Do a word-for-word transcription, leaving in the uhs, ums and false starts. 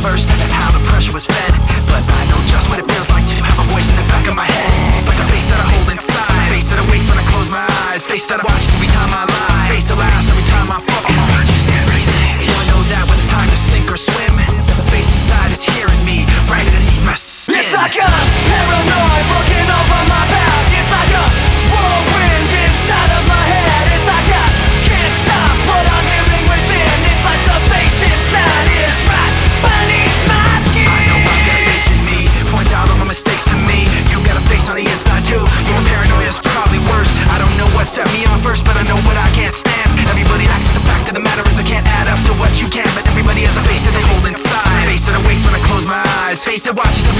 first, how the pressure was fed. But I know just what it feels like to have a voice in the back of my head, like a face that I hold inside, face that awakes when I close my eyes, face that I watch every time I lie, face that laughs every time I fall. So I know that when it's time to sink or swim, the face inside is hearing me right underneath my skin. It's like a paranoid looking over my back. It's like a whirlwind inside of my head. It's like I can't stop what I'm living within. It's like the face inside is right beneath my skin. I know I've got a face in me, points out all my mistakes to me. You got a face on the inside too, your paranoia is probably worse. I don't know what set me on first, but I know what I can't stand. Everybody acts like the fact of the matter is I can't add up to what you can, but everybody has a face that they hold inside, face that awakes when I close my eyes, face that watches